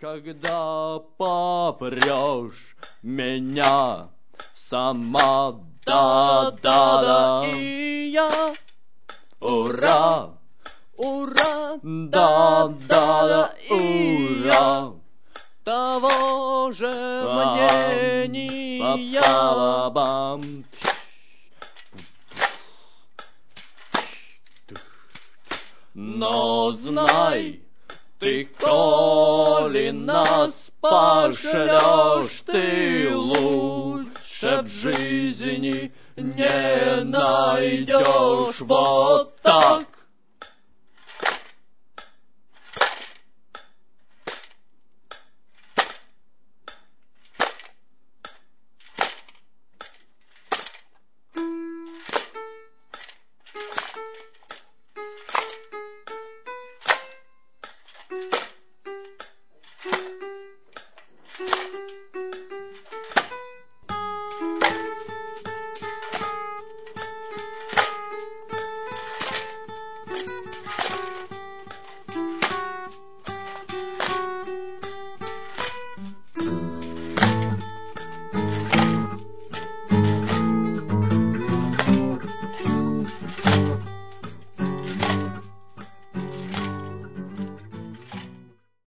Когда попрешь меня сама, да-да-да, и я, ура, ура, да-да-да, и я, того же мнения. Па-па-ба-бам. Но знай, ты, коли нас пошлешь, ты лучше в жизни не найдешь. Вот так.